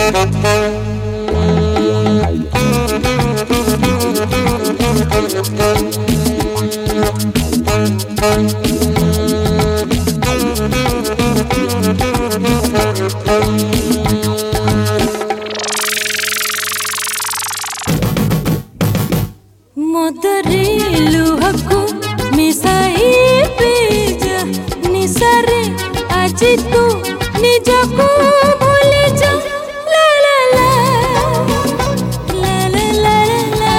मदरे लुहको मिसाई पेजा निसारे आज तू निजको भूली जा ला ला ला ला ला ला ला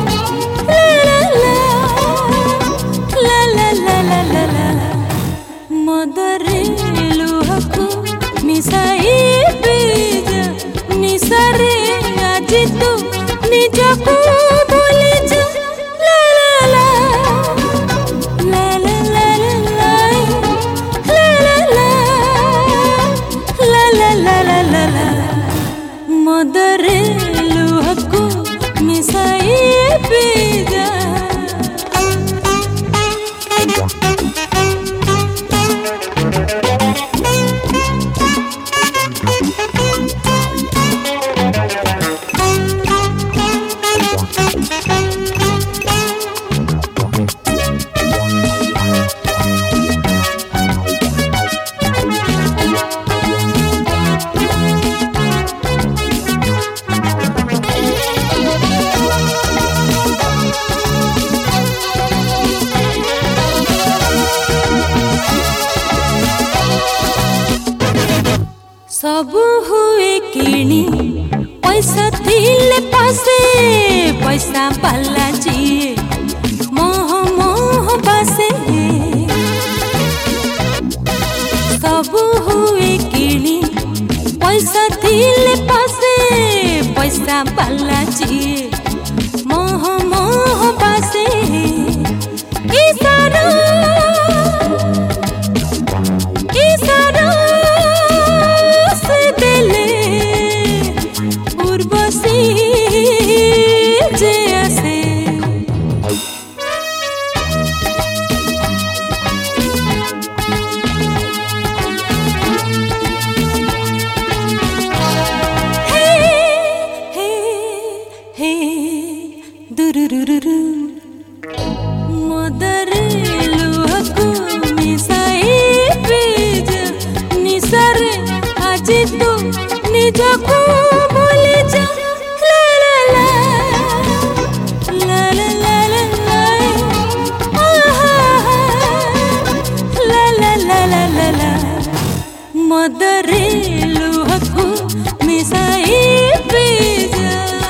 ला ला ला ला ला ला मदरे लुहको मिसाई पेजा निसारे आज तू निजको भूली जा मदरे लुहको मिसाई पेजा सब हुए किणी पैसा थिले पासे पैसा पाला जी मोह मोह बासे सब हुए किणी पैसा थिले पासे पैसा पाला जी मोह मोह बासे इशारा इशारा मदरे लुहको मिसाई पेजा निसारे आज तू निजको भूली जा ला ला ला ला ला ला ला ला ला ला ला ला मदरे लुहको मिसाई पेजा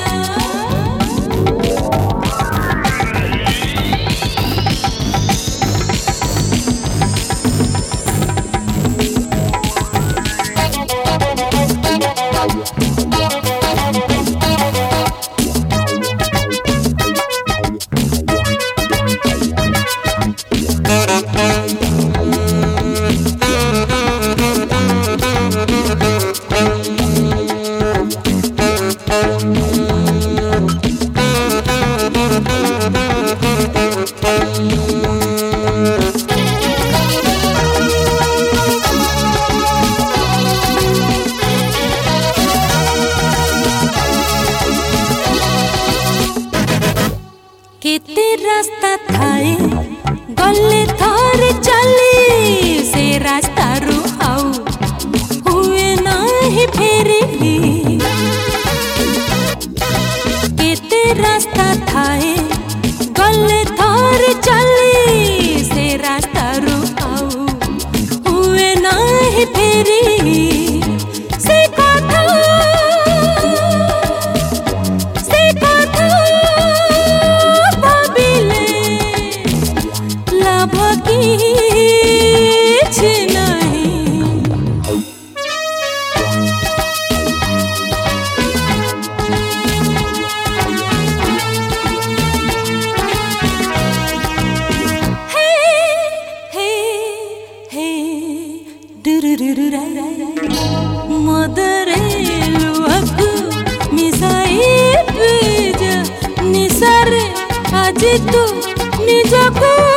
केते रास्ता थाए गले थारे चली से रास्ता रू आऊ हुए नाही फेरी केते रास्ता थाए गले थारे चली से रास्ता रू आऊ हुए नाही फेरी मदरे लुहको मिसाई पेजा निसारे आज तू निजको